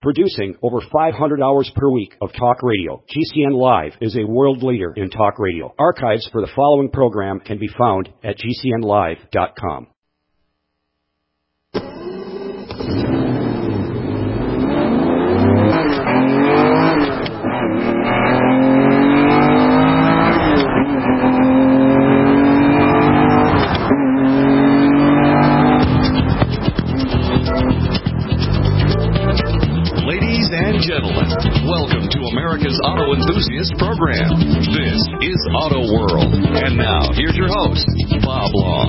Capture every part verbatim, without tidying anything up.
Producing over five hundred hours per week of talk radio, G C N Live is a world leader in talk radio. Archives for the following program can be found at G C N live dot com. America's Auto Enthusiast Program. This is Auto World. And now, here's your host, Bob Long.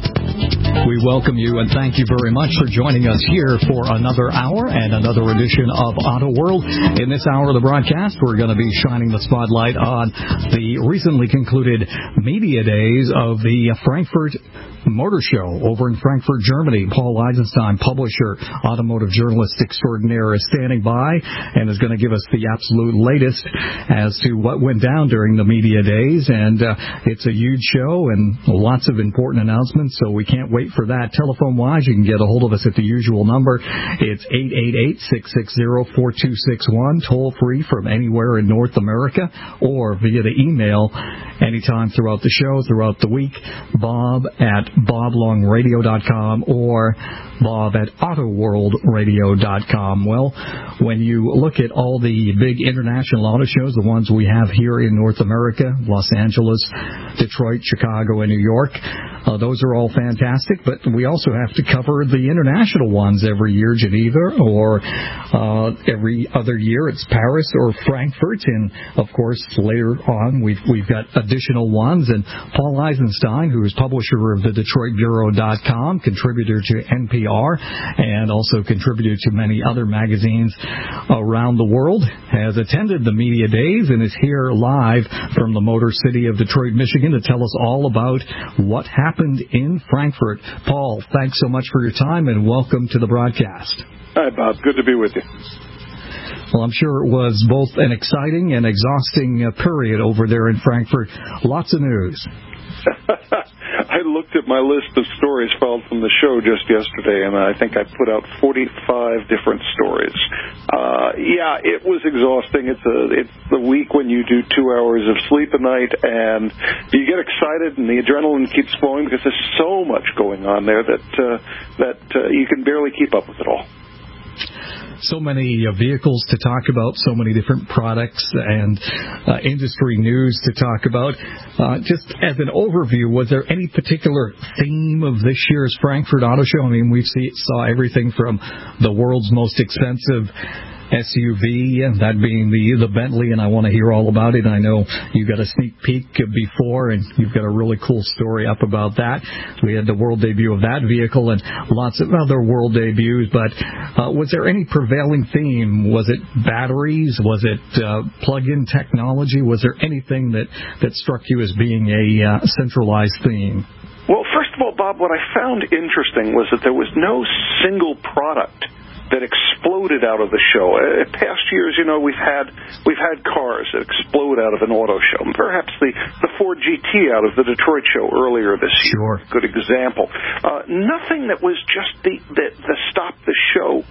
We welcome you and thank you very much for joining us here for another hour and another edition of Auto World. In this hour of the broadcast, we're going to be shining the spotlight on the recently concluded media days of the Frankfurt Motor Show over in Frankfurt, Germany. Paul Eisenstein, publisher, automotive journalist extraordinaire, is standing by and is going to give us the absolute latest as to what went down during the media days. And uh, it's a huge show and lots of important announcements, so we can't wait for that. Telephone-wise, you can get a hold of us at the usual number. It's eight eight eight, six six zero, four two six one, toll-free from anywhere in North America, or via the email anytime throughout the show, throughout the week, Bob at bob long radio dot com or Bob at auto world radio dot com. Well, when you look at all the big international auto shows, the ones we have here in North America, Los Angeles, Detroit, Chicago, and New York, uh, those are all fantastic, but we also have to cover the international ones every year, Geneva, or uh, every other year it's Paris or Frankfurt, and of course later on we've, we've got additional ones, and Paul Eisenstein, who is publisher of the Detroit Bureau dot com, contributor to N P R, and also contributed to many other magazines around the world, has attended the media days and is here live from the Motor City of Detroit, Michigan, to tell us all about what happened in Frankfurt. Paul, thanks so much for your time and welcome to the broadcast. Hi, Bob. Good to be with you. Well, I'm sure it was both an exciting and exhausting uh, period over there in Frankfurt. Lots of news. I looked at my list of stories filed from the show just yesterday, and I think I put out forty-five different stories. Uh, yeah, it was exhausting. It's a, it's the week when you do two hours of sleep a night, and you get excited, and the adrenaline keeps flowing because there's so much going on there that uh, that uh, you can barely keep up with it all. So many uh, vehicles to talk about, so many different products and uh, industry news to talk about. Uh, just as an overview, was there any particular theme of this year's Frankfurt Auto Show? I mean, we see, saw everything from the world's most expensive S U V, that being the the Bentley, and I want to hear all about it. I know you got a sneak peek before, and you've got a really cool story up about that. We had the world debut of that vehicle and lots of other world debuts, but uh, was there any prevailing theme? Was it batteries? Was it uh, plug-in technology? Was there anything that, that struck you as being a uh, centralized theme? Well, first of all, Bob, what I found interesting was that there was no single product that exploded out of the show. In past years, you know, we've had we've had cars that explode out of an auto show. Perhaps the, the Ford G T out of the Detroit show earlier this year. Sure. Good example. Uh, nothing that was just the, the, the stop the show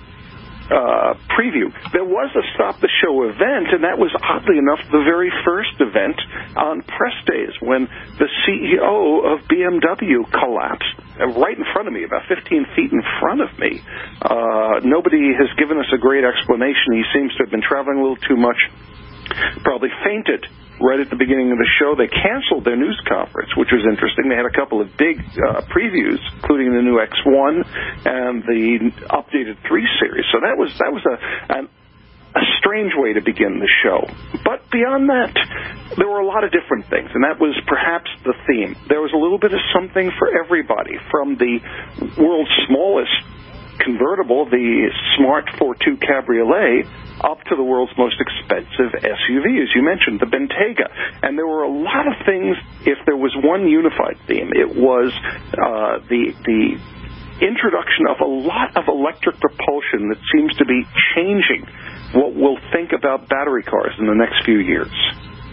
Uh, preview. There was a Stop the Show event, and that was, oddly enough, the very first event on press days when the C E O of B M W collapsed right in front of me, about fifteen feet in front of me. Uh, nobody has given us a great explanation. He seems to have been traveling a little too much, probably fainted right at the beginning of the show. They canceled their news conference, which was interesting. They had a couple of big uh, previews, including the new X one and the updated three series. So that was that was a, an, a strange way to begin the show. But beyond that, there were a lot of different things, and that was perhaps the theme. There was a little bit of something for everybody, from the world's smallest convertible, the Smart four two Cabriolet, up to the world's most expensive S U V, as you mentioned, the Bentayga. And there were a lot of things. If there was one unified theme, it was uh, the the introduction of a lot of electric propulsion that seems to be changing what we'll think about battery cars in the next few years.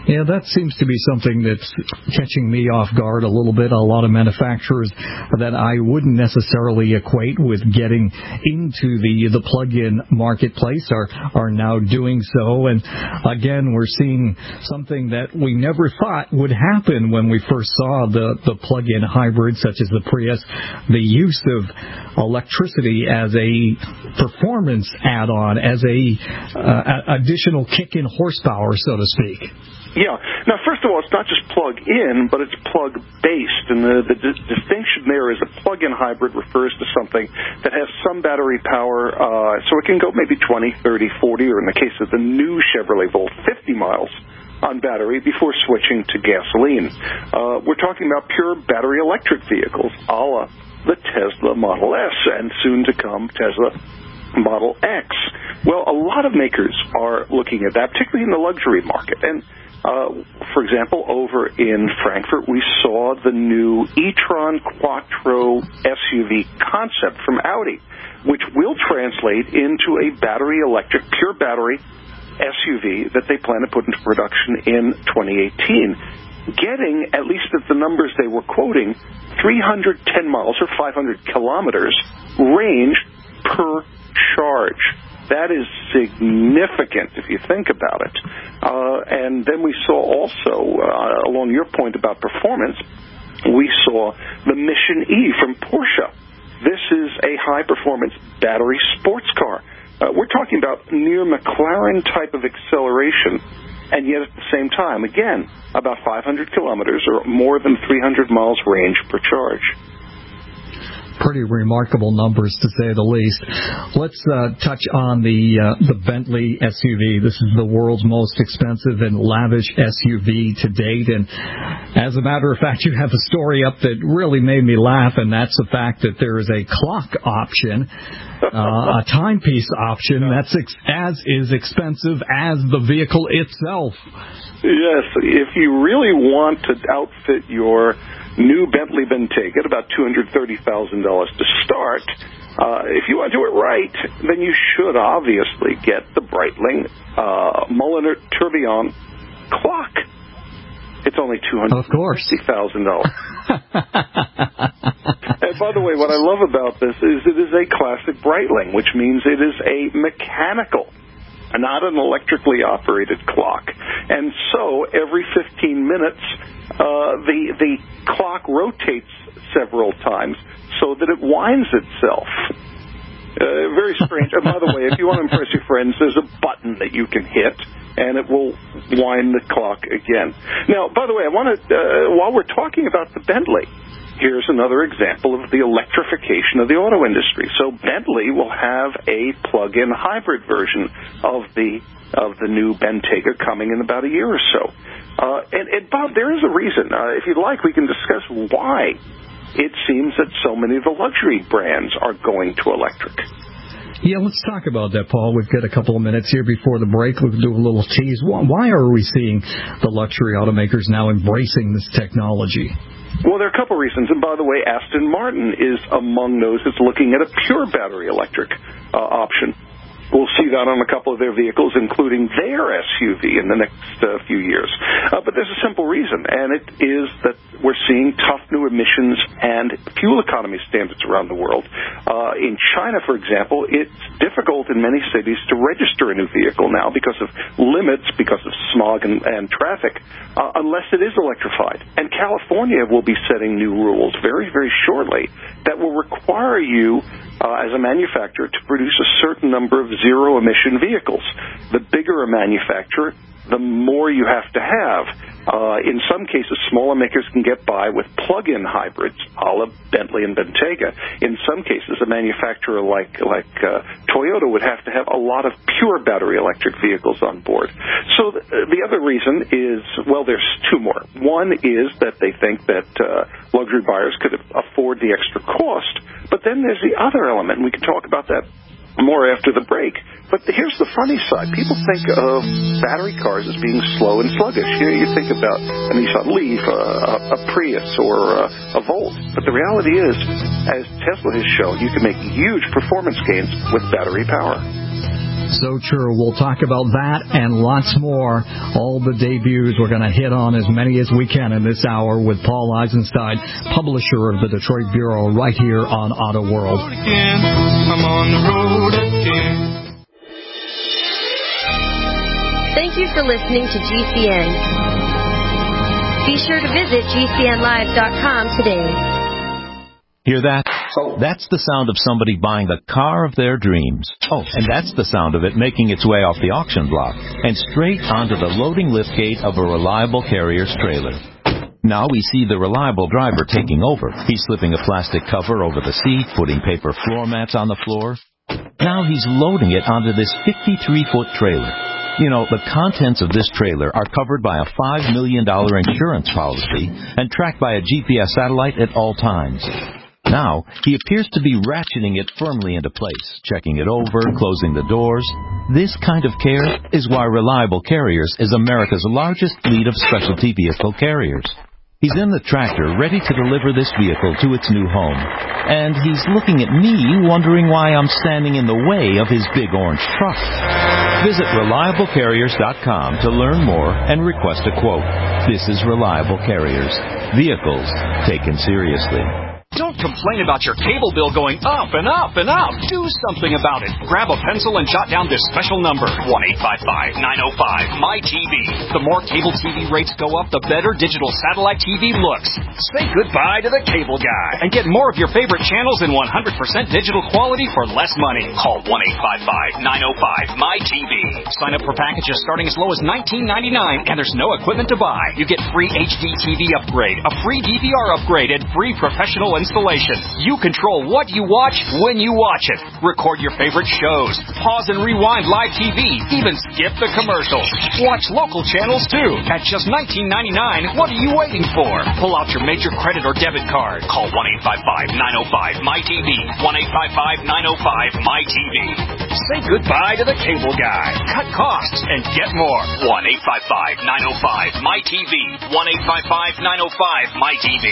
Yeah, that seems to be something that's catching me off guard a little bit. A lot of manufacturers that I wouldn't necessarily equate with getting into the the plug-in marketplace are, are now doing so. And again, we're seeing something that we never thought would happen when we first saw the, the plug-in hybrids, such as the Prius, the use of electricity as a performance add-on, as a uh, additional kick in horsepower, so to speak. Yeah. Now, first of all, it's not just plug-in, but it's plug-based. And the, the d- distinction there is a plug-in hybrid refers to something that has some battery power, uh, so it can go maybe twenty, thirty, forty, or in the case of the new Chevrolet Volt, fifty miles on battery before switching to gasoline. Uh, we're talking about pure battery electric vehicles, a la the Tesla Model S and soon to come Tesla Model X. Well, a lot of makers are looking at that, particularly in the luxury market. And Uh, for example, over in Frankfurt, we saw the new e-tron Quattro S U V concept from Audi, which will translate into a battery electric, pure battery S U V that they plan to put into production in twenty eighteen, getting, at least at the numbers they were quoting, three hundred ten miles or five hundred kilometers range per charge. That is significant if you think about it. Uh, and then we saw also, uh, along your point about performance, we saw the Mission E from Porsche. This is a high-performance battery sports car. Uh, we're talking about near McLaren type of acceleration, and yet at the same time, again, about five hundred kilometers or more than three hundred miles range per charge. Pretty remarkable numbers, to say the least. Let's uh, touch on the uh, the Bentley S U V. This is the world's most expensive and lavish S U V to date. And as a matter of fact, you have a story up that really made me laugh, and that's the fact that there is a clock option, uh, a timepiece option that's ex- as is expensive as the vehicle itself. Yes, if you really want to outfit your new Bentley Bentayga at about two hundred thirty thousand dollars to start, uh, if you want to do it right, then you should obviously get the Breitling uh, Mulliner Tourbillon clock. It's only two hundred fifty thousand dollars. And by the way, what I love about this is it is a classic Breitling, which means it is a mechanical, not an electrically operated clock. And so every fifteen minutes, uh, the the clock rotates several times so that it winds itself. Uh, very strange. And by the way, if you want to impress your friends, there's a button that you can hit, and it will wind the clock again. Now, by the way, I want to, uh, while we're talking about the Bentley, here's another example of the electrification of the auto industry. So Bentley will have a plug-in hybrid version of the of the new Bentayga coming in about a year or so. Uh, and, and Bob, there is a reason. Uh, if you'd like, we can discuss why it seems that so many of the luxury brands are going to electric. Yeah, let's talk about that, Paul. We've got a couple of minutes here before the break. We'll do a little tease. Why are we seeing the luxury automakers now embracing this technology? Well, there are a couple reasons. And by the way, Aston Martin is among those that's looking at a pure battery electric uh, option. We'll see that on a couple of their vehicles, including their S U V in the next uh, few years. Uh, but there's a simple reason, and it is that we're seeing tough new emissions and fuel economy standards around the world. Uh, in China, for example, it's difficult in many cities to register a new vehicle now because of limits, because of smog and, and traffic, uh, unless it is electrified. And California will be setting new rules very, very shortly that will require you uh, as a manufacturer to produce a certain number of zero-emission vehicles. The bigger a manufacturer, the more you have to have. Uh, in some cases, smaller makers can get by with plug-in hybrids, a la Bentley and Bentayga. In some cases, a manufacturer like like uh, Toyota would have to have a lot of pure battery electric vehicles on board. So th- the other reason is, well, there's two more. One is that they think that uh, luxury buyers could afford the extra cost, but then there's the other element, and we can talk about that more after the break. But here's the funny side. People think of battery cars as being slow and sluggish. You, you think about a Nissan Leaf, a, a Prius, or a, a Volt. But the reality is, as Tesla has shown, you can make huge performance gains with battery power. So true. We'll talk about that and lots more. All the debuts, we're going to hit on as many as we can in this hour with Paul Eisenstein, publisher of the Detroit Bureau, right here on Auto World. I'm on the road again. Thank you for listening to G C N. Be sure to visit G C N live dot com today. Hear that? That's the sound of somebody buying the car of their dreams. Oh, and that's the sound of it making its way off the auction block and straight onto the loading liftgate of a Reliable Carriers trailer. Now we see the reliable driver taking over. He's slipping a plastic cover over the seat, putting paper floor mats on the floor. Now he's loading it onto this fifty-three foot trailer. You know, the contents of this trailer are covered by a five million dollars insurance policy and tracked by a G P S satellite at all times. Now, he appears to be ratcheting it firmly into place, checking it over, closing the doors. This kind of care is why Reliable Carriers is America's largest fleet of specialty vehicle carriers. He's in the tractor, ready to deliver this vehicle to its new home. And he's looking at me, wondering why I'm standing in the way of his big orange truck. Visit Reliable Carriers dot com to learn more and request a quote. This is Reliable Carriers. Vehicles taken seriously. Don't complain about your cable bill going up and up and up. Do something about it. Grab a pencil and jot down this special number, one eight five five, nine oh five, M Y T V. The more cable T V rates go up, the better digital satellite T V looks. Say goodbye to the cable guy and get more of your favorite channels in one hundred percent digital quality for less money. Call one eight five five, nine oh five, M Y T V. Sign up for packages starting as low as nineteen ninety-nine, and there's no equipment to buy. You get free H D T V upgrade, a free D V R upgrade, and free professional installation. You control what you watch when you watch it. Record your favorite shows. Pause and rewind live T V. Even skip the commercials. Watch local channels too. At just nineteen ninety-nine, what are you waiting for? Pull out your major credit or debit card. Call one eight five five, nine oh five, M Y T V. one eight five five, nine oh five, M Y T V. Say goodbye to the cable guy. Cut costs and get more. one eight five five, nine oh five, M Y T V. one eight five five, nine oh five, M Y T V.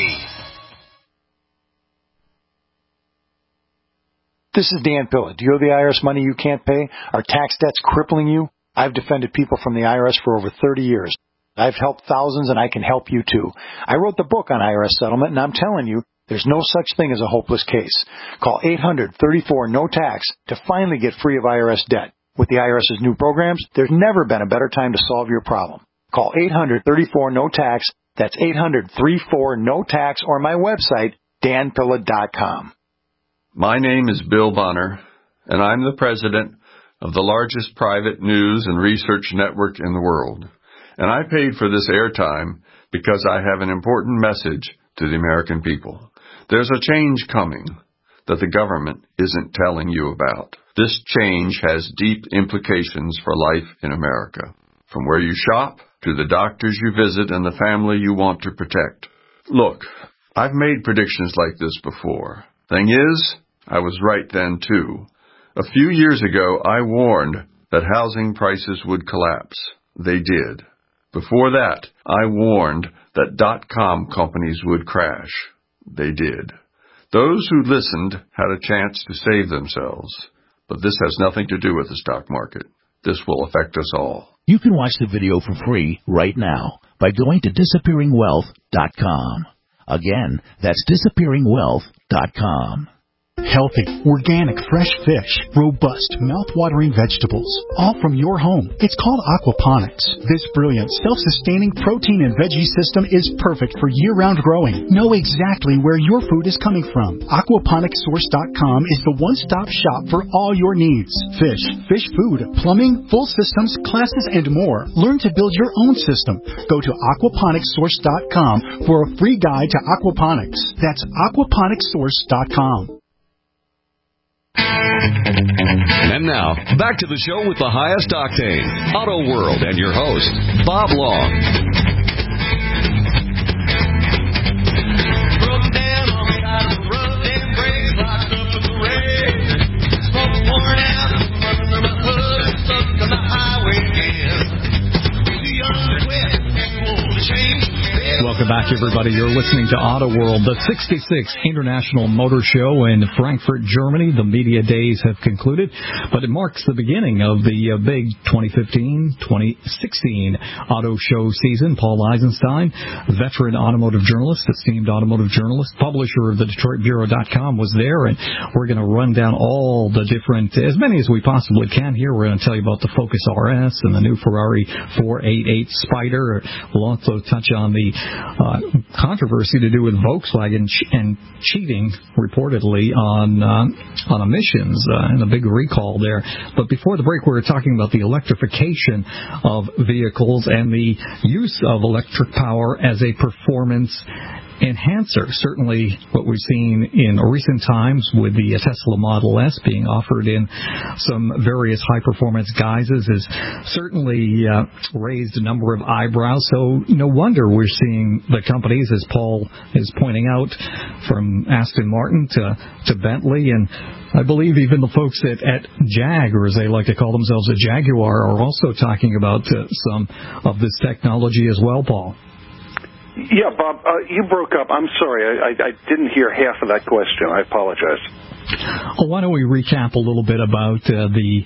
This is Dan Pilla. Do you owe the I R S money you can't pay? Are tax debts crippling you? I've defended people from the I R S for over thirty years. I've helped thousands, and I can help you too. I wrote the book on I R S settlement, and I'm telling you, there's no such thing as a hopeless case. Call eight hundred, thirty-four, no tax to finally get free of I R S debt. With the I R S's new programs, there's never been a better time to solve your problem. Call eight hundred, thirty-four, no tax. That's eight hundred, thirty-four, no tax, or my website, dan pilla dot com. My name is Bill Bonner, and I'm the president of the largest private news and research network in the world. And I paid for this airtime because I have an important message to the American people. There's a change coming that the government isn't telling you about. This change has deep implications for life in America, from where you shop to the doctors you visit and the family you want to protect. Look, I've made predictions like this before. Thing is, I was right then, too. A few years ago, I warned that housing prices would collapse. They did. Before that, I warned that dot-com companies would crash. They did. Those who listened had a chance to save themselves. But this has nothing to do with the stock market. This will affect us all. You can watch the video for free right now by going to disappearing wealth dot com. Again, that's disappearing wealth dot com. Healthy, organic, fresh fish, robust, mouth-watering vegetables, all from your home. It's called aquaponics. This brilliant, self-sustaining protein and veggie system is perfect for year-round growing. Know exactly where your food is coming from. aquaponics source dot com is the one-stop shop for all your needs. Fish, fish food, plumbing, full systems, classes, and more. Learn to build your own system. Go to aquaponics source dot com for a free guide to aquaponics. That's aquaponics source dot com. And now, back to the show with the highest octane, Auto World, and your host, Bob Long. Welcome back, everybody. You're listening to Auto World, the sixty-sixth International Motor Show in Frankfurt, Germany. The media days have concluded, but it marks the beginning of the uh, big twenty fifteen twenty sixteen auto show season. Paul Eisenstein, veteran automotive journalist, esteemed automotive journalist, publisher of the Detroit Bureau dot com, was there, and we're going to run down all the different, as many as we possibly can here. We're going to tell you about the Focus R S and the new Ferrari four eighty-eight Spider. We'll also touch on the uh, controversy to do with Volkswagen ch- and cheating, reportedly, on uh, on emissions uh, and a big recall there. But before the break, we were talking about the electrification of vehicles and the use of electric power as a performance enhancer. Certainly what we've seen in recent times with the Tesla Model S being offered in some various high-performance guises has certainly uh, raised a number of eyebrows. So no wonder we're seeing the companies, as Paul is pointing out, from Aston Martin to, to Bentley, and I believe even the folks at, at Jag, or as they like to call themselves, at Jaguar, are also talking about uh, some of this technology as well, Paul. Yeah, Bob, uh, you broke up. I'm sorry. I, I, I didn't hear half of that question. I apologize. Well, why don't we recap a little bit about uh, the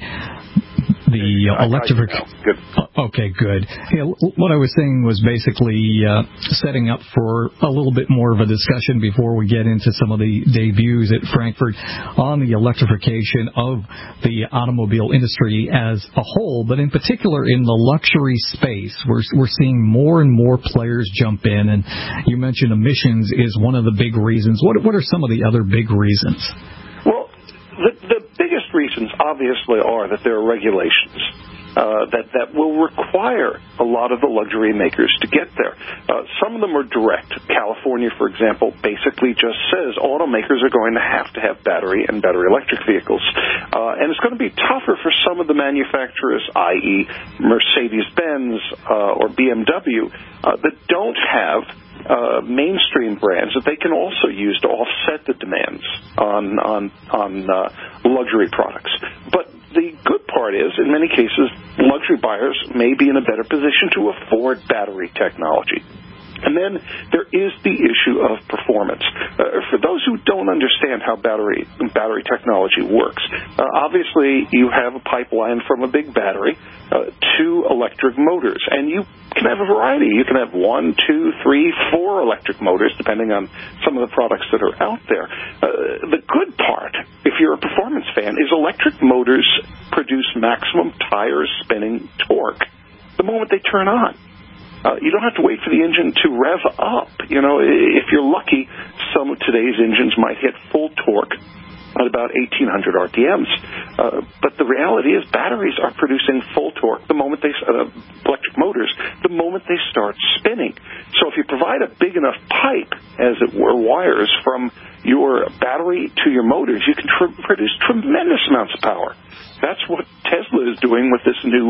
the uh, electric... Good. Okay, good. Yeah, what I was saying was basically uh, setting up for a little bit more of a discussion before we get into some of the debuts at Frankfurt on the electrification of the automobile industry as a whole, but in particular in the luxury space. We're, we're seeing more and more players jump in, and you mentioned emissions is one of the big reasons. What, what are some of the other big reasons? Well, the, the biggest reasons, obviously, are that there are regulations uh, that, that will require a lot of the luxury makers to get there. Uh, some of them are direct. California, for example, basically just says automakers are going to have to have battery and battery electric vehicles. Uh, and it's going to be tougher for some of the manufacturers, that is. Mercedes-Benz uh, or B M W, uh, that don't have Uh, mainstream brands that they can also use to offset the demands on on on uh, luxury products. But the good part is, in many cases, luxury buyers may be in a better position to afford battery technology. And then there is the issue of performance. Uh, for those who don't understand how battery battery technology works, uh, obviously you have a pipeline from a big battery uh, to electric motors, and you can have a variety. You can have one, two, three, four electric motors, depending on some of the products that are out there. Uh, the good part, if you're a performance fan, is electric motors produce maximum tire spinning torque the moment they turn on. Uh, you don't have to wait for the engine to rev up. You know, if you're lucky, some of today's engines might hit full torque at about eighteen hundred R P Ms. Uh, but the reality is batteries are producing full torque the moment they, uh, electric motors, the moment they start spinning. So if you provide a big enough pipe, as it were, wires from your battery to your motors, you can tr- produce tremendous amounts of power. That's what Tesla is doing with this new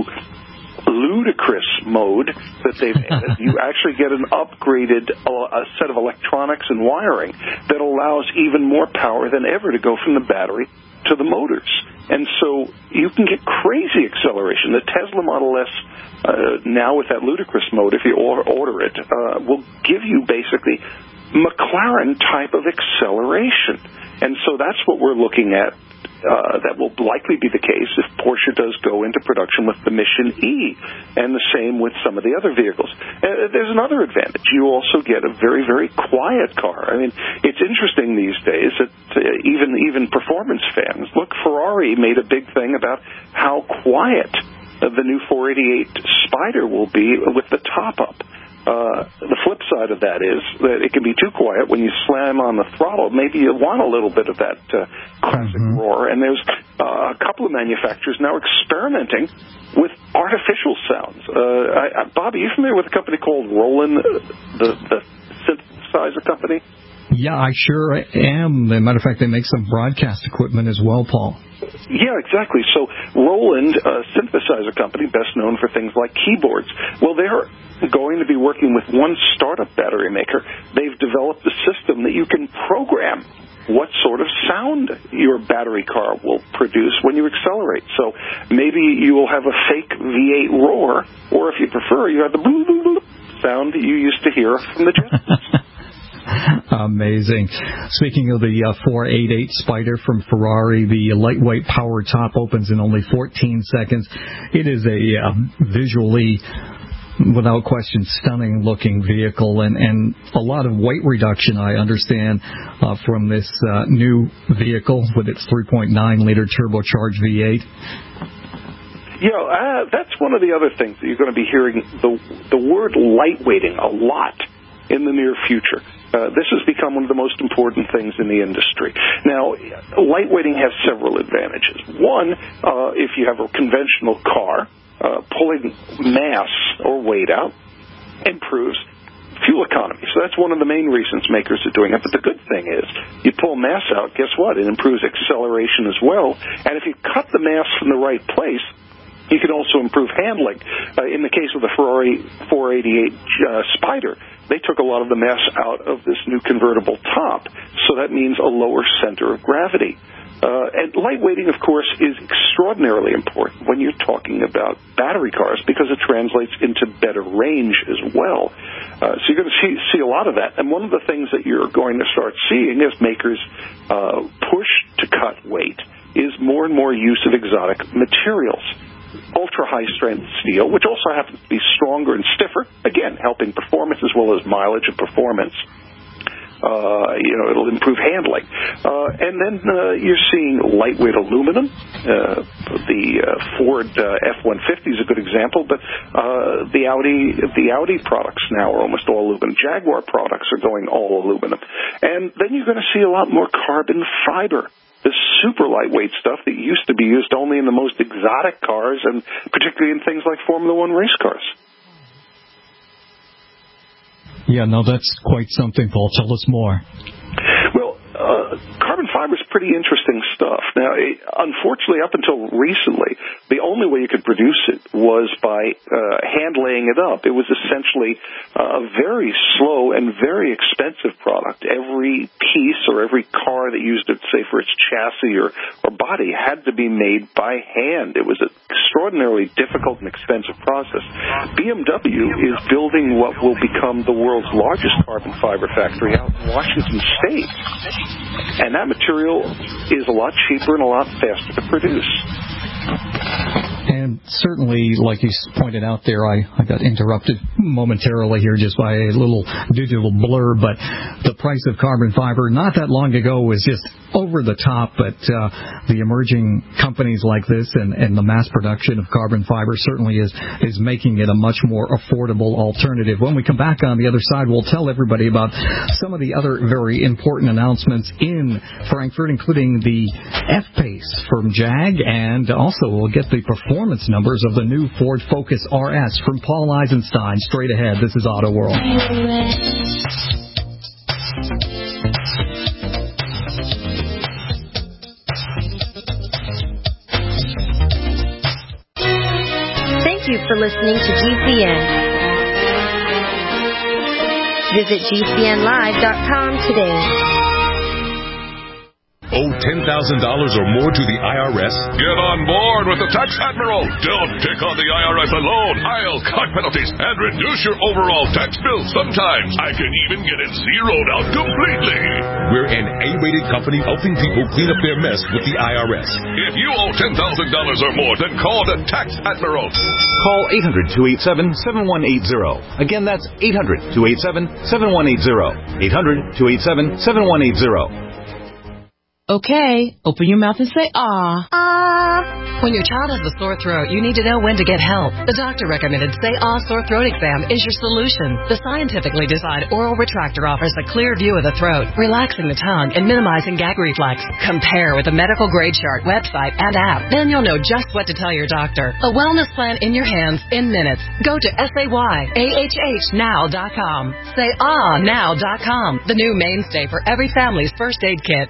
ludicrous mode that they've added. You actually get an upgraded uh, set of electronics and wiring that allows even more power than ever to go from the battery to the motors. And so you can get crazy acceleration. The Tesla Model S, uh, now with that ludicrous mode, if you order it, uh, will give you basically McLaren type of acceleration. And so that's what we're looking at. Uh, that will likely be the case if Porsche does go into production with the Mission E, and the same with some of the other vehicles. Uh, there's another advantage. You also get a very, very quiet car. I mean, it's interesting these days that uh, even even performance fans, look, Ferrari made a big thing about how quiet uh, the new four eighty-eight Spider will be with the top-up. Uh, the flip side of that is that it can be too quiet when you slam on the throttle. Maybe you want a little bit of that uh, classic mm-hmm. roar. And there's uh, a couple of manufacturers now experimenting with artificial sounds. Uh, I, I, Bob, are you familiar with a company called Roland, the, the synthesizer company? Yeah, I sure am. As a matter of fact, they make some broadcast equipment as well, Paul. Yeah, exactly. So Roland, a synthesizer company best known for things like keyboards, well, they're going to be working with one startup battery maker. They've developed a system that you can program what sort of sound your battery car will produce when you accelerate. So maybe you will have a fake V eight roar, or if you prefer, you have the boom, boom, boom sound that you used to hear from the Jetsons. Amazing. Speaking of the uh, four eighty-eight Spider from Ferrari, the lightweight power top opens in only fourteen seconds. It is a uh, visually, without question, stunning-looking vehicle, and, and a lot of weight reduction, I understand, uh, from this uh, new vehicle with its three point nine liter turbocharged V eight. You know, uh, that's one of the other things that you're going to be hearing, the, the word lightweighting a lot in the near future. Uh, this has become one of the most important things in the industry. Now, lightweighting has several advantages. One, uh, if you have a conventional car, uh, pulling mass or weight out improves fuel economy. So that's one of the main reasons makers are doing it. But the good thing is, you pull mass out, guess what? It improves acceleration as well. And if you cut the mass from the right place, you can also improve handling. Uh, in the case of the Ferrari four eighty-eight uh, Spider, they took a lot of the mass out of this new convertible top, so that means a lower center of gravity. Uh, and lightweighting, of course, is extraordinarily important when you're talking about battery cars because it translates into better range as well. Uh, so you're going to see, see a lot of that. And one of the things that you're going to start seeing as makers uh, push to cut weight is more and more use of exotic materials. Ultra-high-strength steel, which also happens to be stronger and stiffer, again, helping performance as well as mileage and performance. Uh, you know, it'll improve handling. Uh, and then uh, you're seeing lightweight aluminum. Uh, the uh, Ford uh, F one fifty is a good example, but uh, the Audi the Audi products now are almost all aluminum. Jaguar products are going all aluminum. And then you're going to see a lot more carbon fiber. The super lightweight stuff that used to be used only in the most exotic cars and particularly in things like Formula One race cars. Yeah, no, that's quite something, Paul. Tell us more. Well, uh, carbon fiber is pretty interesting stuff. Now, it, unfortunately, up until recently, the only way you could produce it was by uh, hand laying it up. It was essentially a very slow and very expensive product. Every piece or every car that used it, say, for its chassis or, or body, had to be made by hand. It was an extraordinarily difficult and expensive process. B M W is building what will become the world's largest carbon fiber factory out in Washington State. And that material is a lot cheaper and a lot faster to produce. And certainly, like you pointed out there, I, I got interrupted momentarily here just by a little digital blur, but the price of carbon fiber not that long ago was just over the top, but uh, the emerging companies like this and, and the mass production of carbon fiber certainly is, is making it a much more affordable alternative. When we come back on the other side, we'll tell everybody about some of the other very important announcements in Frankfurt, including the F-Pace from Jag, and also we'll get the performance numbers of the new Ford Focus R S from Paul Eisenstein. Straight ahead, this is Auto World. Thank you for listening to G C N. Visit G C N live dot com today. Owe ten thousand dollars or more to the I R S? Get on board with the Tax Admiral. Don't take on the I R S alone. I'll cut penalties and reduce your overall tax bill. Sometimes I can even get it zeroed out completely. We're an A-rated company helping people clean up their mess with the I R S. If you owe ten thousand dollars or more, then call the Tax Admiral. Call eight hundred, two eight seven, seven one eight zero. Again, that's eight hundred, two eight seven, seven one eight zero. eight hundred, two eight seven, seven one eight zero. Okay, open your mouth and say ah. Ah. When your child has a sore throat, you need to know when to get help. The doctor recommended Say Ah Sore Throat Exam is your solution. The scientifically designed oral retractor offers a clear view of the throat, relaxing the tongue and minimizing gag reflex. Compare with the medical grade chart, website, and app. Then you'll know just what to tell your doctor. A wellness plan in your hands in minutes. Go to S A Y A H H now dot com. Say Ah now dot com. The new mainstay for every family's first aid kit.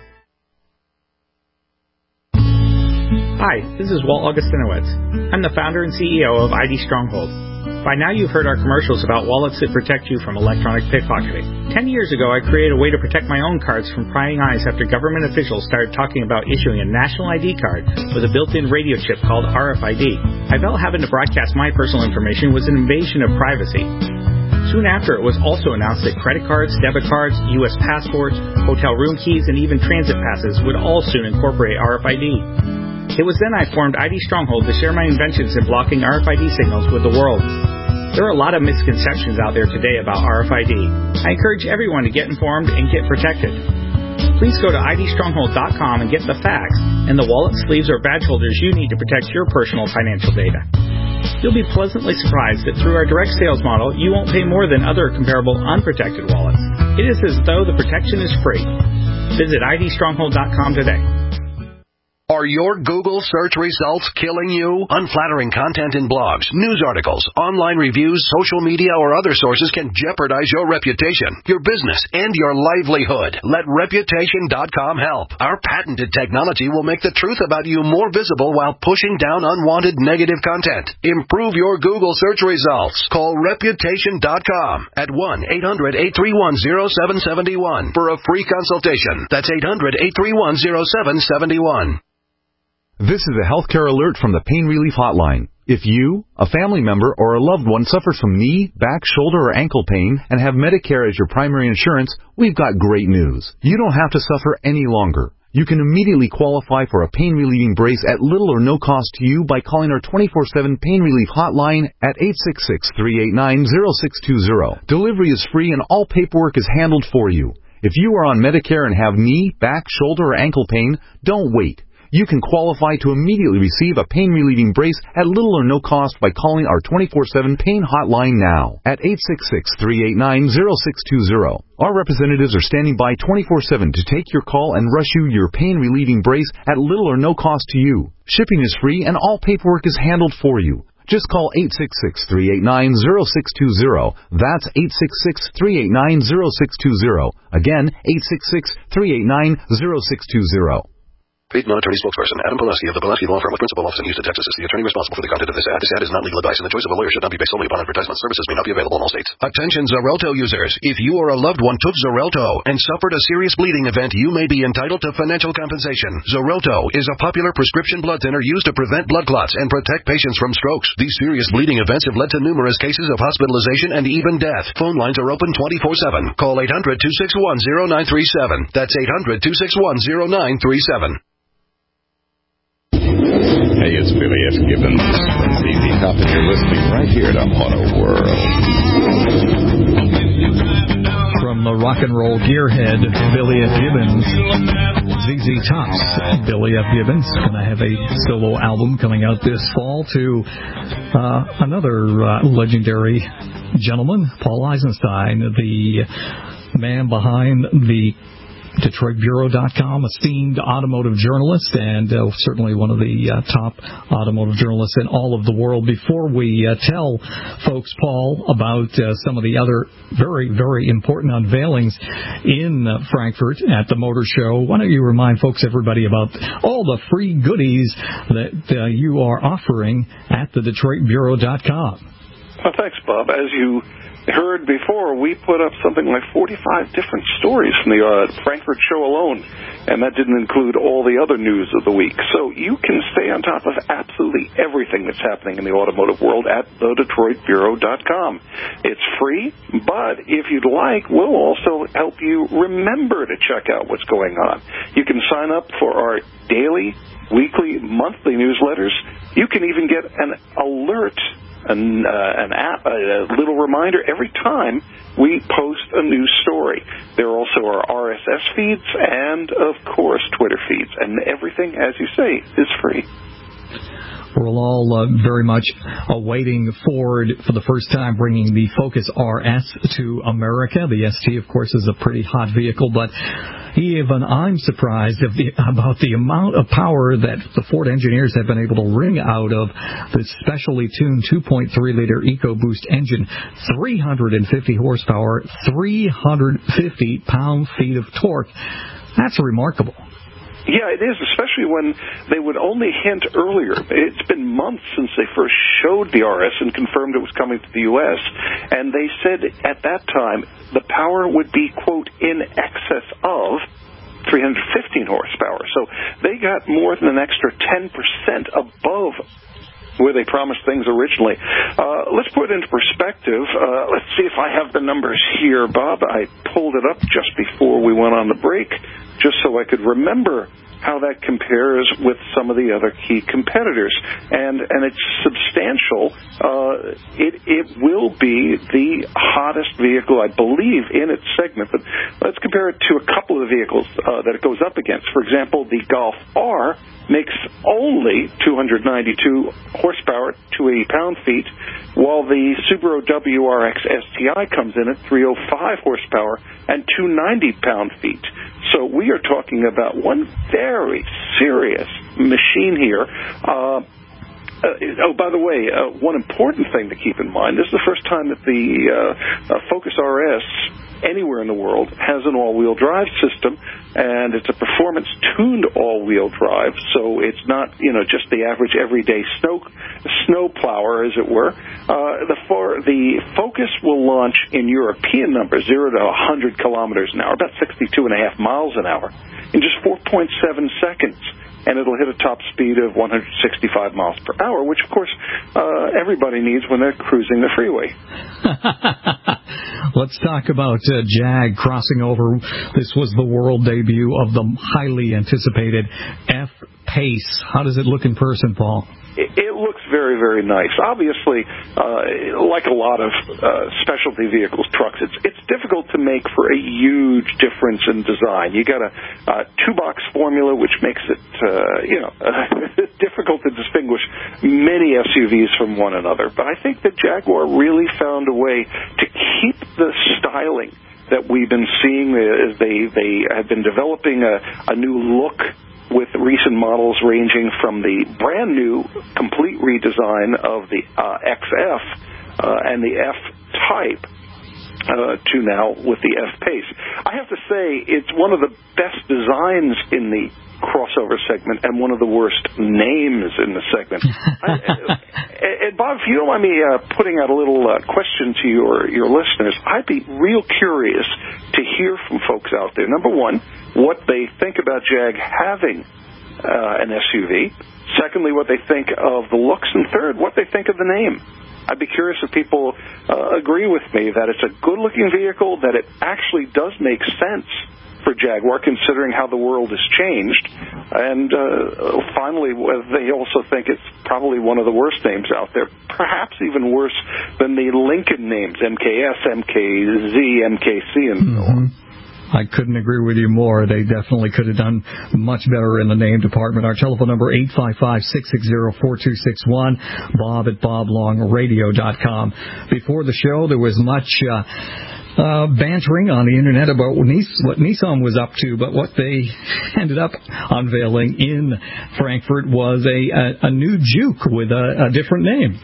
Hi, this is Walt Augustinowitz. I'm the founder and C E O of I D Stronghold. By now you've heard our commercials about wallets that protect you from electronic pickpocketing. Ten years ago I created a way to protect my own cards from prying eyes after government officials started talking about issuing a national I D card with a built-in radio chip called R F I D. I felt having to broadcast my personal information was an invasion of privacy. So Soon after, it was also announced that credit cards, debit cards, U S passports, hotel room keys, and even transit passes would all soon incorporate R F I D. It was then I formed I D Stronghold to share my inventions in blocking R F I D signals with the world. There are a lot of misconceptions out there today about R F I D. I encourage everyone to get informed and get protected. Please go to I D stronghold dot com and get the facts and the wallet, sleeves, or badge holders you need to protect your personal financial data. You'll be pleasantly surprised that through our direct sales model, you won't pay more than other comparable unprotected wallets. It is as though the protection is free. Visit I D stronghold dot com today. Are your Google search results killing you? Unflattering content in blogs, news articles, online reviews, social media, or other sources can jeopardize your reputation, your business, and your livelihood. Let Reputation dot com help. Our patented technology will make the truth about you more visible while pushing down unwanted negative content. Improve your Google search results. Call Reputation dot com at one eight hundred eight three one zero seven seven one for a free consultation. That's eight hundred eight three one zero seven seven one. This is a healthcare alert from the Pain Relief Hotline. If you, a family member, or a loved one suffers from knee, back, shoulder, or ankle pain and have Medicare as your primary insurance, we've got great news. You don't have to suffer any longer. You can immediately qualify for a pain-relieving brace at little or no cost to you by calling our twenty-four seven Pain Relief Hotline at eight six six, three eight nine, zero six two zero. Delivery is free and all paperwork is handled for you. If you are on Medicare and have knee, back, shoulder, or ankle pain, don't wait. You can qualify to immediately receive a pain-relieving brace at little or no cost by calling our twenty-four seven Pain Hotline now at eight six six, three eight nine, zero six two zero. Our representatives are standing by twenty-four seven to take your call and rush you your pain-relieving brace at little or no cost to you. Shipping is free and all paperwork is handled for you. Just call eight six six, three eight nine, zero six two zero. That's eight six six, three eight nine, zero six two zero. Again, eight six six, three eight nine, zero six two zero. Paid non-attorney spokesperson Adam Pulaski of the Pulaski Law Firm with principal office in Houston, Texas is the attorney responsible for the content of this ad. This ad is not legal advice, and the choice of a lawyer should not be based solely upon advertisement. Services may not be available in all states. Attention Xarelto users. If you or a loved one took Xarelto and suffered a serious bleeding event, you may be entitled to financial compensation. Xarelto is a popular prescription blood thinner used to prevent blood clots and protect patients from strokes. These serious bleeding events have led to numerous cases of hospitalization and even death. Phone lines are open twenty-four seven. Call eight hundred, two six one, zero nine three seven. That's eight hundred, two six one, zero nine three seven. Hey, it's Billy S. Gibbons from Z Z Top, and you're listening right here to Auto World. From the rock and roll gearhead, Billy F. Gibbons, Z Z Top's Billy F. Gibbons going to have a solo album coming out this fall to uh, another uh, legendary gentleman, Paul Eisenstein, the man behind the Detroit Bureau dot com, esteemed automotive journalist, and uh, certainly one of the uh, top automotive journalists in all of the world. Before we uh, tell folks, Paul, about uh, some of the other very, very important unveilings in uh, Frankfurt at the Motor Show, why don't you remind folks, everybody, about all the free goodies that uh, you are offering at the Detroit Bureau dot com? Well, thanks, Bob. As you heard before, we put up something like forty-five different stories from the uh, Frankfurt show alone, and that didn't include all the other news of the week. So you can stay on top of absolutely everything that's happening in the automotive world at the Detroit Bureau dot com. It's free, but if you'd like, we'll also help you remember to check out what's going on. You can sign up for our daily, weekly, monthly newsletters. You can even get an alert, An, uh, an app, a little reminder every time we post a new story. There also are R S S feeds and, of course, Twitter feeds. And everything, as you say, is free. We're all uh, very much awaiting Ford for the first time bringing the Focus R S to America. The S T, of course, is a pretty hot vehicle, but even I'm surprised of the, about the amount of power that the Ford engineers have been able to wring out of this specially tuned two point three liter EcoBoost engine. three hundred fifty horsepower, three hundred fifty pound-feet of torque. That's remarkable. Yeah, it is, especially when they would only hint earlier. It's been months since they first showed the R S and confirmed it was coming to the U S, and they said at that time the power would be, quote, in excess of three hundred fifteen horsepower. So they got more than an extra ten percent above where they promised things originally. Uh, let's put it into perspective. Uh, let's see if I have the numbers here, Bob. I pulled it up just before we went on the break, just so I could remember how that compares with some of the other key competitors. And and it's substantial. Uh, it, it will be the hottest vehicle, I believe, in its segment. But let's compare it to a couple of the vehicles uh, that it goes up against. For example, the Golf R makes only two hundred ninety-two horsepower, two hundred eighty pound-feet, while the Subaru W R X S T I comes in at three hundred five horsepower and two hundred ninety pound-feet. So we are talking about one very serious machine here. Uh, Uh, oh, by the way, uh, one important thing to keep in mind, this is the first time that the uh, uh, Focus R S anywhere in the world has an all-wheel drive system, and it's a performance-tuned all-wheel drive, so it's not, you know, just the average everyday snow snow plower, as it were. Uh, the, for, the Focus will launch in European numbers, zero to one hundred kilometers an hour, about sixty-two and a half miles an hour, in just four point seven seconds. And it'll hit a top speed of one hundred sixty-five miles per hour, which, of course, uh, everybody needs when they're cruising the freeway. Let's talk about uh, Jag crossing over. This was the world debut of the highly anticipated F-Pace. How does it look in person, Paul? It, it looks very, very nice. Obviously, uh, like a lot of uh, specialty vehicles, trucks, it's it's difficult to make for a huge difference in design. You got a uh, two-box formula, which makes it, uh, you know, difficult to distinguish many S U Vs from one another. But I think that Jaguar really found a way to keep the styling that we've been seeing. As they they have been developing a, a new look with recent models ranging from the brand new complete redesign of the uh, X F uh, and the F-Type uh, to now with the F-Pace. I have to say it's one of the best designs in the crossover segment and one of the worst names in the segment. I, and Bob, if you don't mind me uh, putting out a little uh, question to your, your listeners, I'd be real curious to hear from folks out there. Number one, what they think about Jag having uh, an S U V. Secondly, what they think of the looks. And third, what they think of the name. I'd be curious if people uh, agree with me that it's a good-looking vehicle, that it actually does make sense for Jaguar, considering how the world has changed. And uh, finally, they also think it's probably one of the worst names out there, perhaps even worse than the Lincoln names, M K S, M K Z, M K C, and so on. I couldn't agree with you more. They definitely could have done much better in the name department. Our telephone number, eight five five, six six zero, four two six one, bob at bob long radio dot com. Before the show, there was much uh, uh, bantering on the Internet about what Nissan was up to, but what they ended up unveiling in Frankfurt was a, a, a new Juke with a, a different name.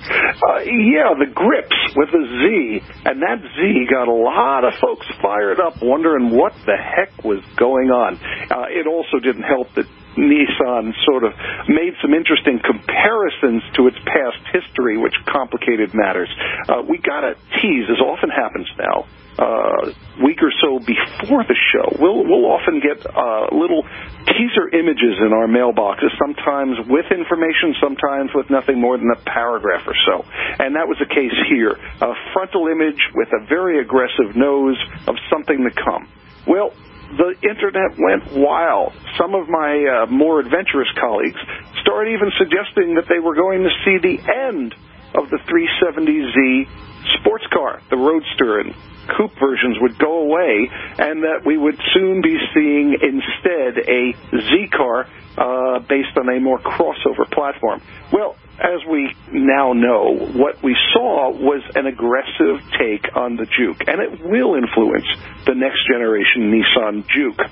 Uh, yeah, the Grips with a Z, and that Z got a lot of folks fired up wondering what the heck was going on. Uh, it also didn't help that Nissan sort of made some interesting comparisons to its past history, which complicated matters. Uh, we got a tease, as often happens now, uh, week or so before the show. We'll, we'll often get uh, little teaser images in our mailboxes, sometimes with information, sometimes with nothing more than a paragraph or so. And that was the case here. A frontal image with a very aggressive nose of something to come. Well, the Internet went wild. Some of my uh, more adventurous colleagues started even suggesting that they were going to see the end of the three seventy Z sports car, the Roadster, and coupe versions would go away, and that we would soon be seeing instead a Z car uh, based on a more crossover platform. Well, as we now know, what we saw was an aggressive take on the Juke, and it will influence the next generation Nissan Juke.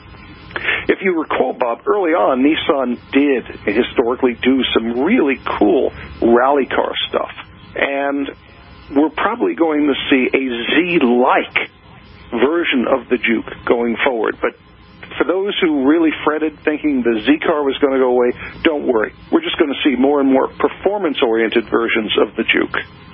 If you recall, Bob, early on, Nissan did historically do some really cool rally car stuff, and we're probably going to see a Z-like version of the Juke going forward. But for those who really fretted thinking the Z car was going to go away, don't worry. We're just going to see more and more performance-oriented versions of the Juke.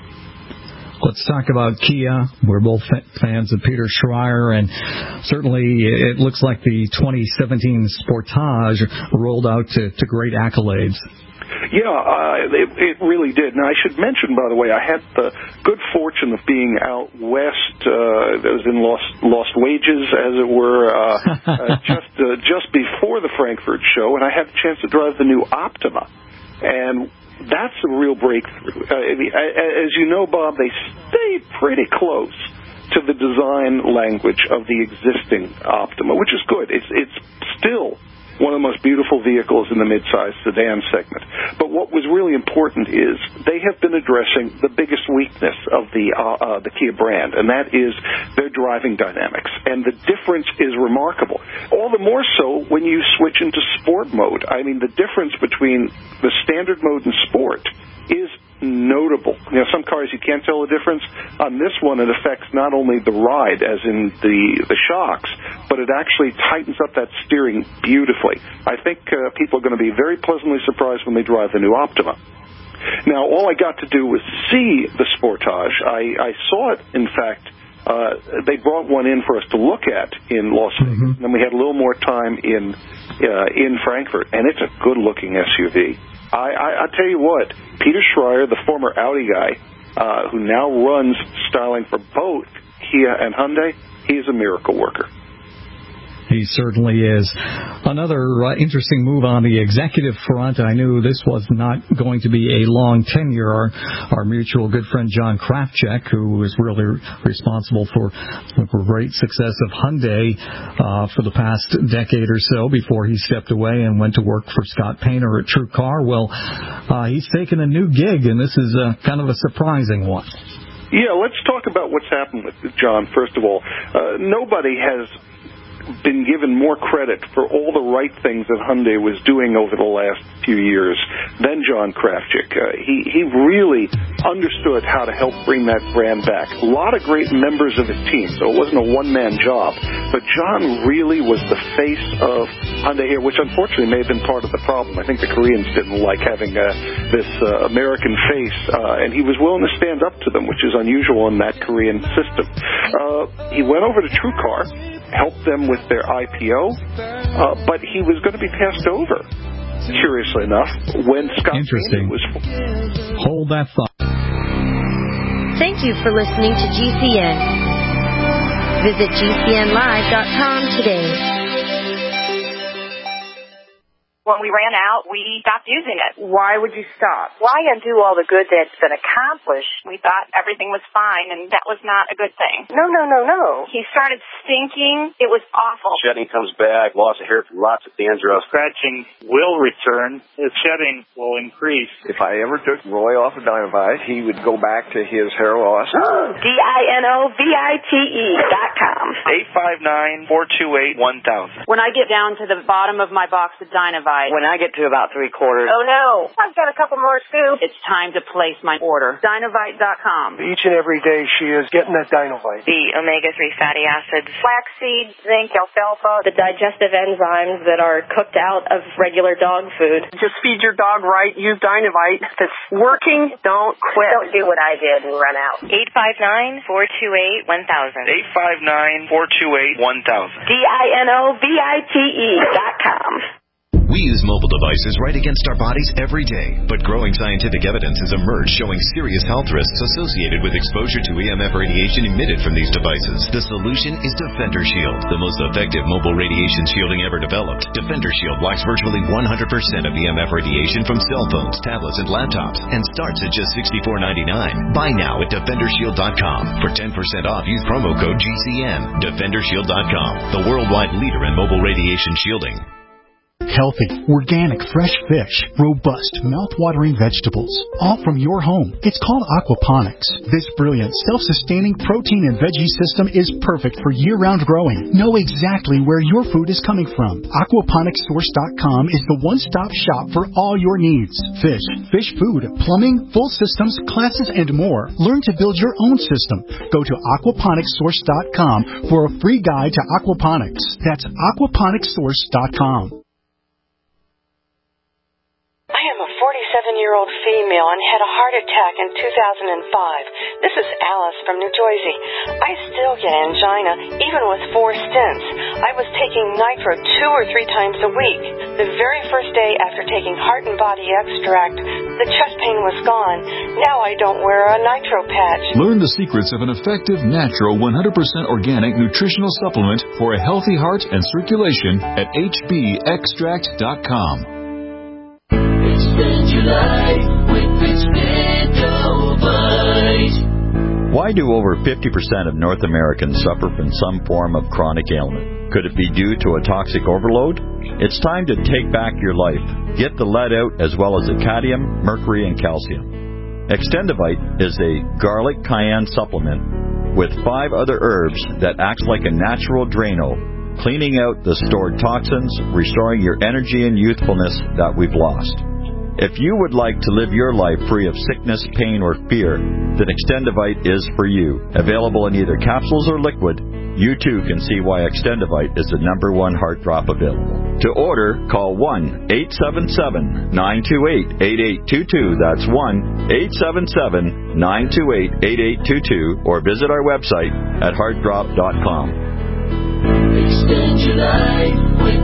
Let's talk about Kia. We're both fans of Peter Schreier, and certainly it looks like the twenty seventeen Sportage rolled out to, to great accolades. Yeah, uh, it, it really did. Now, I should mention, by the way, I had the good fortune of being out west. Uh, I was in Lost, Lost Wages, as it were, uh, uh, just uh, just before the Frankfurt show, and I had the chance to drive the new Optima. And that's a real breakthrough. Uh, as you know, Bob, they stay pretty close to the design language of the existing Optima, which is good. It's it's still one of the most beautiful vehicles in the midsize sedan segment. But what was really important is they have been addressing the biggest weakness of the uh, uh, the Kia brand, and that is their driving dynamics. And the difference is remarkable. All the more so when you switch into sport mode. I mean, the difference between the standard mode and sport is notable. You know, some cars you can't tell the difference. On this one, it affects not only the ride, as in the the shocks, but it actually tightens up that steering beautifully. I think uh, people are going to be very pleasantly surprised when they drive the new Optima. Now, all I got to do was see the Sportage. I, I saw it, in fact. Uh, they brought one in for us to look at in Las Vegas, mm-hmm. and then we had a little more time in uh, in Frankfurt, and it's a good-looking S U V. I, I, I'll tell you what, Peter Schreier, the former Audi guy, uh, who now runs styling for both Kia and Hyundai, he's a miracle worker. He certainly is. Another uh, interesting move on the executive front. I knew this was not going to be a long tenure. Our, our mutual good friend John Krafcik, who is really responsible for the great success of Hyundai uh, for the past decade or so before he stepped away and went to work for Scott Painter at True Car. Well, uh, he's taken a new gig, and this is uh, kind of a surprising one. Yeah, let's talk about what's happened with John, first of all. Uh, nobody has been given more credit for all the right things that Hyundai was doing over the last few years than John Krafcik. Uh, he, he really understood how to help bring that brand back. A lot of great members of his team, so it wasn't a one-man job. But John really was the face of Hyundai here, which unfortunately may have been part of the problem. I think the Koreans didn't like having uh, this uh, American face, uh, and he was willing to stand up to them, which is unusual in that Korean system. Uh, he went over to True Car, helped them with their I P O, uh, but he was going to be passed over, curiously enough, when Scott Interesting. was... Hold that thought. Thank you for listening to G C N. Visit G C N live dot com today. When we ran out, we stopped using it. Why would you stop? Why undo all the good that's been accomplished? We thought everything was fine, and that was not a good thing. No, no, no, no. He started stinking. It was awful. Shedding comes back, loss of hair from lots of dandruff. Scratching will return. His shedding will increase. If I ever took Roy off of Dynavite, he would go back to his hair loss. D I N O V I T E dot com. eight five nine, four two eight, one thousand. When I get down to the bottom of my box of Dynavite, when I get to about three quarters, oh no, I've got a couple more scoops. It's time to place my order. Dynavite dot com. Each and every day she is getting that Dynavite. The omega three fatty acids, flaxseed, zinc, alfalfa, the digestive enzymes that are cooked out of regular dog food. Just feed your dog right. Use Dynavite. If it's working, don't quit. Don't do what I did and run out. eight five nine, four two eight, one thousand. eight five nine, four two eight, one thousand. D I N O V I T E dot com. We use mobile devices right against our bodies every day, but growing scientific evidence has emerged showing serious health risks associated with exposure to E M F radiation emitted from these devices. The solution is Defender Shield, the most effective mobile radiation shielding ever developed. Defender Shield blocks virtually one hundred percent of E M F radiation from cell phones, tablets, and laptops, and starts at just sixty-four ninety-nine. Buy now at Defender Shield dot com. For ten percent off, use promo code G C N. Defender Shield dot com, the worldwide leader in mobile radiation shielding. Healthy, organic, fresh fish, robust, mouth-watering vegetables, all from your home. It's called aquaponics. This brilliant, self-sustaining protein and veggie system is perfect for year-round growing. Know exactly where your food is coming from. aquaponics source dot com is the one-stop shop for all your needs. Fish, fish food, plumbing, full systems, classes, and more. Learn to build your own system. Go to aquaponics source dot com for a free guide to aquaponics. That's aquaponics source dot com. I am a forty-seven-year-old seventy-one-year-old female and had a heart attack in two thousand five. This is Alice from New Jersey. I still get angina, even with four stents. I was taking Nitro two or three times a week. The very first day after taking Heart and Body Extract, the chest pain was gone. Now I don't wear a Nitro patch. Learn the secrets of an effective, natural, one hundred percent organic nutritional supplement for a healthy heart and circulation at H B extract dot com. Extend your life with Expandovite. Why do over fifty percent of North Americans suffer from some form of chronic ailment? Could it be due to a toxic overload? It's time to take back your life. Get the lead out as well as the cadmium, mercury, and calcium. Extendovite is a garlic cayenne supplement with five other herbs that acts like a natural Drano, cleaning out the stored toxins, restoring your energy and youthfulness that we've lost. If you would like to live your life free of sickness, pain, or fear, then Extendovite is for you. Available in either capsules or liquid, you too can see why Extendovite is the number one heart drop available. To order, call one eight seven seven, nine two eight, eight eight two two. That's one eight seven seven, nine two eight, eight eight two two, or visit our website at heart drop dot com. Extend your life with